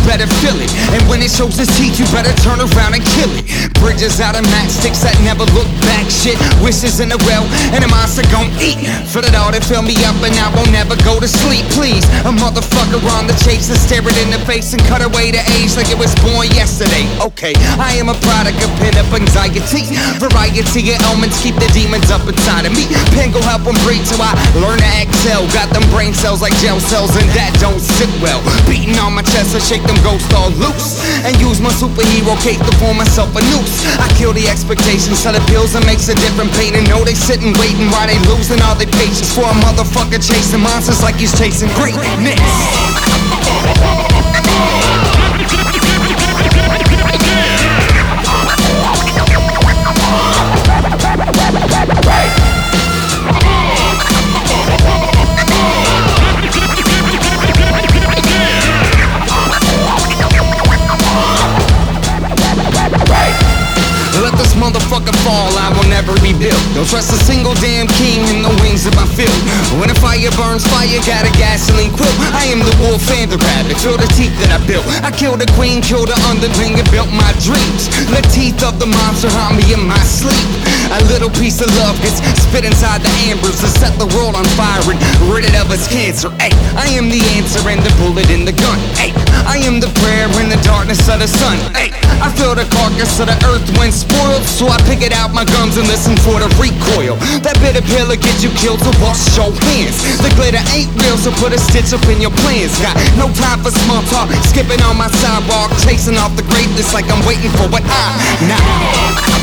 better feel it. And when it shows its teeth, you better turn around and kill it. Bridges out of matchsticks that never look back. Shit, wishes in a well, and a monster gon' eat. Feel it all, they fill me up, and I won't never go to sleep. Please, a motherfucker on the chase and stare it in the face and cut away the age like it was born yesterday. Okay, I am a product of pent-up anxiety. Variety of ailments keep the demons up inside of me. Pen go help them breathe, so I learn to exhale. Got them brain cells like gel cells, and that don't sit well. Beating on my chest, I shake them ghosts all loose, and use my superhero cape to form myself a noose. I kill the expectations, sell the pills and makes a different pain. And know they sitting waiting while they losing all their patience for a motherfucker chasing monsters like he's chasing greatness. Let this motherfucker fall, I will never rebuild. Don't trust a single damn king in the wings of my field. When a fire burns fire, got a gasoline quilt. I am the wolf and the rabbit, feel the teeth that I built. I killed the queen, killed the underling, and built my dreams. The teeth of the monster haunt me in my sleep. A little piece of love gets spit inside the ambers to set the world on fire and rid it of its cancer. Ay, I am the answer and the bullet in the gun. Ay, I am the prayer in the darkness of the sun. Ay, I feel the carcass of the earth when spoiled, so I pick it out my gums and listen for the recoil. That bitter pill will get you killed, so wash your hands. The glitter ain't real, so put a stitch up in your plans. Got no time for small talk, skipping on my sidewalk, chasing off the greatness like I'm waiting for what I now.